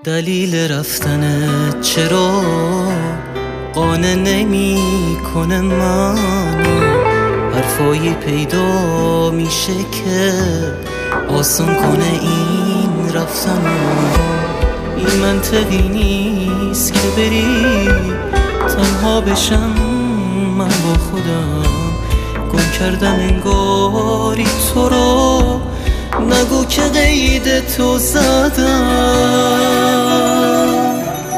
دلیل رفتنت چرا قانع نمی کنه منو؟ حرفایی پیدا میشه که آسان کنه این رفتنو. این منطقی نیست که بری تنها بشم، من با خودم گم کردم انگاری تو رو. نگو که قید تو زدم.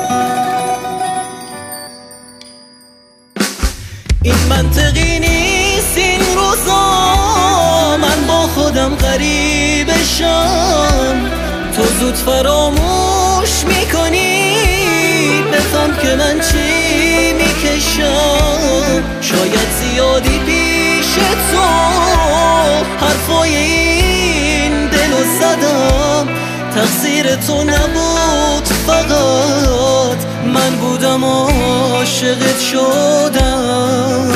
این منطقی نیست این روزا من با خودم غریبشم. تو زود فراموش میکنی بفهم که من چی میکشم. شاید زیادی پیش تو حرفای این دلو زدم. تقصیر تو نبود فقط من بودم عاشقت شدم.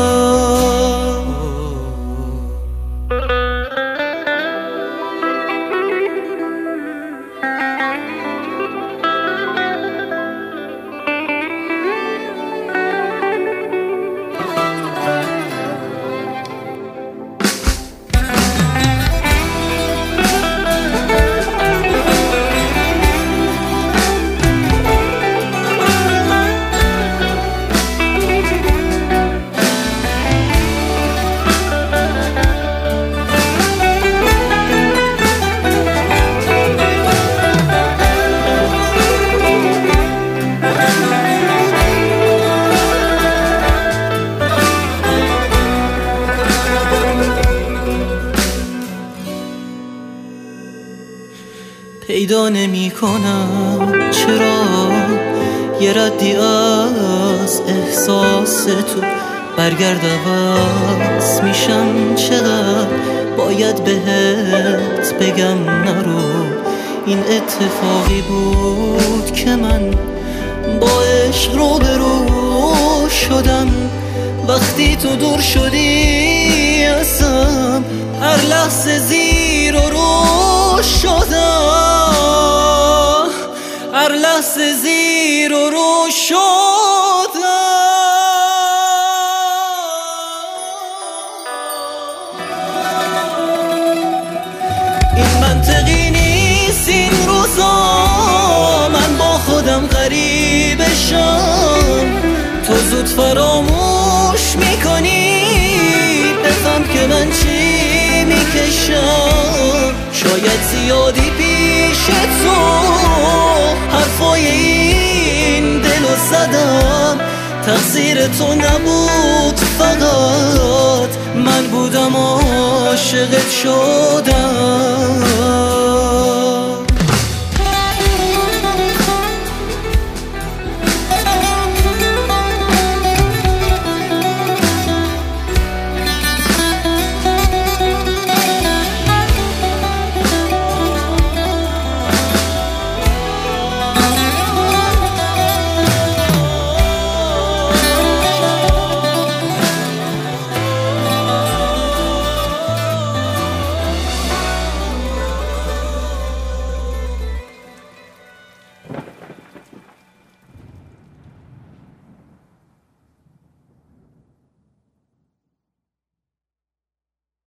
پیدا نمی کنم چرا یه ردی از احساس تو برگرد. عوض میشم چقدر باید بهت بگم نرو. این اتفاقی بود که من با عشق روبرو شدم. وقتی تو دور شدی ازم هر لحظه زیر و رو شدم. هر لحظه زیر و رو شدم. این منطقی نیست این روزا من با خودم غریبشم. تو زود فراموش میکنی بفهم که من چی میکشم. شاید زیادی پیش تو حرفای این دلو زدم. تقصیر تو نبود فقط من بودم عاشقت شدم.